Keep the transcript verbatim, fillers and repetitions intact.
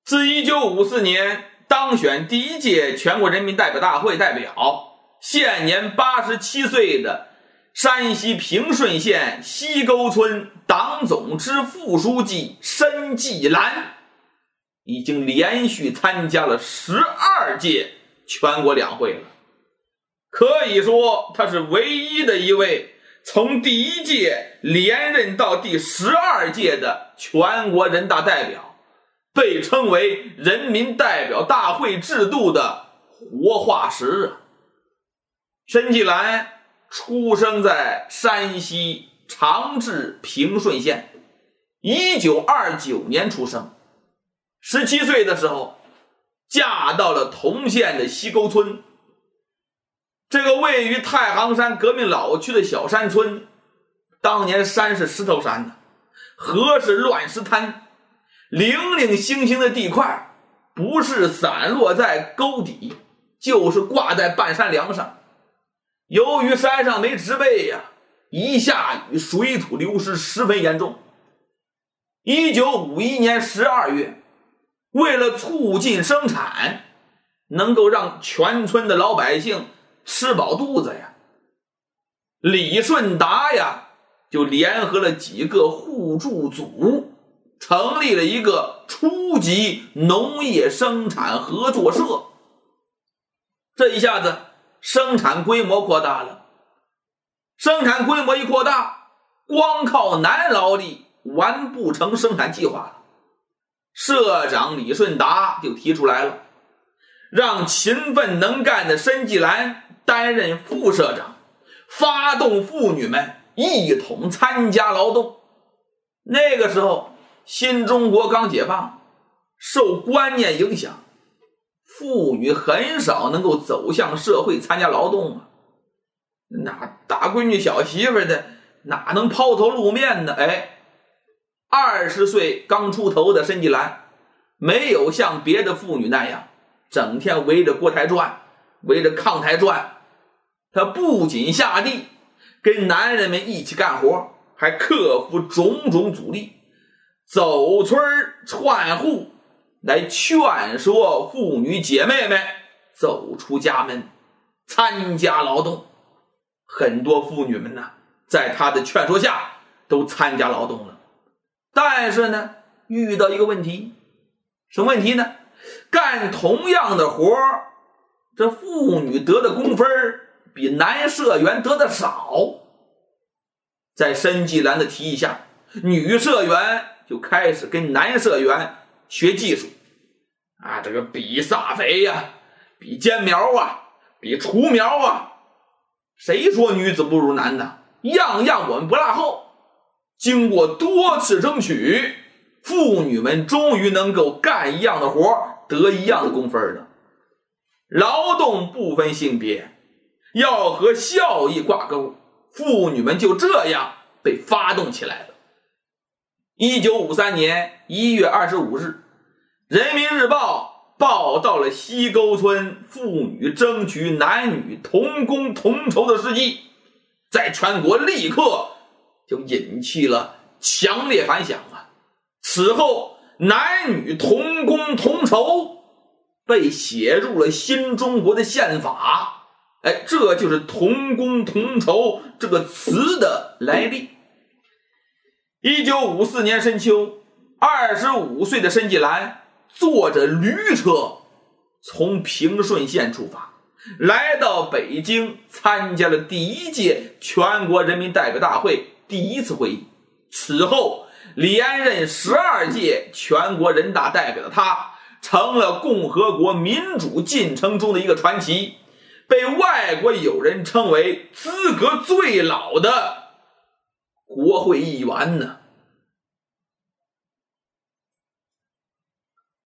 自一九五四年当选第一届全国人民代表大会代表，现年八十七岁的山西平顺县西沟村党总支副书记申纪兰，已经连续参加了十二届全国两会了。可以说他是唯一的一位从第一届连任到第十二届的全国人大代表，被称为人民代表大会制度的活化石啊。申纪兰出生在山西长治平顺县，一九二九年出生。十七岁的时候嫁到了同县的西沟村，这个位于太行山革命老区的小山村，当年山是石头山的，河是乱石滩，零零星星的地块不是散落在沟底，就是挂在半山梁上。由于山上没植被呀、啊，一下雨水土流失十分严重。一九五一年十二月，为了促进生产，能够让全村的老百姓吃饱肚子呀，李顺达呀就联合了几个互助组，成立了一个初级农业生产合作社。这一下子生产规模扩大了，生产规模一扩大，光靠男劳力完不成生产计划了。社长李顺达就提出来了，让勤奋能干的申纪兰担任副社长，发动妇女们一同参加劳动。那个时候新中国刚解放，受观念影响，妇女很少能够走向社会参加劳动啊。那大闺女小媳妇的哪能抛头露面呢？哎，二十岁刚出头的申纪兰没有像别的妇女那样整天围着锅台转，围着炕台转，她不仅下地跟男人们一起干活，还克服种种阻力，走村串户来劝说妇女姐妹们走出家门，参加劳动。很多妇女们呢，在她的劝说下都参加劳动了。但是呢，遇到一个问题，什么问题呢？干同样的活，这妇女得的工分比男社员得的少。在申纪兰的提议下，女社员就开始跟男社员学技术啊，这个比撒肥呀、啊，比尖苗啊，比除苗啊。谁说女子不如男的？样样我们不落后。经过多次争取，妇女们终于能够干一样的活，得一样的工分了。劳动不分性别，要和效益挂钩，妇女们就这样被发动起来了。一九五三年一月二十五日，人民日报报道了西沟村妇女争取男女同工同酬的事迹，在全国立刻就引起了强烈反响啊！此后，男女同工同酬被写入了新中国的宪法。哎，这就是同工同酬这个词的来历。一九五四年深秋，二十五岁的申纪兰坐着驴车从平顺县出发，来到北京参加了第一届全国人民代表大会第一次会议。此后连任十二届全国人大代表的他，成了共和国民主进程中的一个传奇，被外国友人称为资格最老的国会议员呢。